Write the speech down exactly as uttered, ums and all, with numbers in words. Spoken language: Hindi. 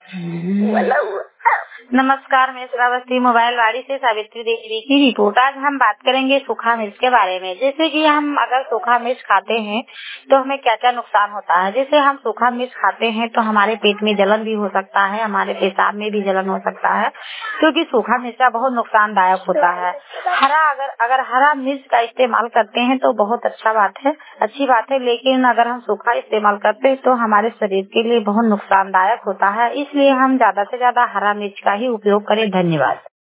नमस्कार, मैं श्रावस्ती मोबाइल वाड़ी से सावित्री देवी की रिपोर्ट। आज हम बात करेंगे सूखा मिर्च के बारे में। जैसे कि हम अगर सूखा मिर्च खाते हैं तो हमें क्या क्या नुकसान होता है। जैसे हम सूखा मिर्च खाते हैं तो हमारे पेट में जलन भी हो सकता है, हमारे पेशाब में भी जलन हो सकता है, क्योंकि सूखा मिर्चा बहुत नुकसानदायक होता है। हरा अगर अगर हरा मिर्च का इस्तेमाल करते हैं तो बहुत अच्छा बात है अच्छी बात है, लेकिन अगर हम सूखा इस्तेमाल करते हैं तो हमारे शरीर के लिए बहुत नुकसानदायक होता है। इसलिए हम ज्यादा से ज्यादा हरा मिर्च का ही उपयोग करें। धन्यवाद।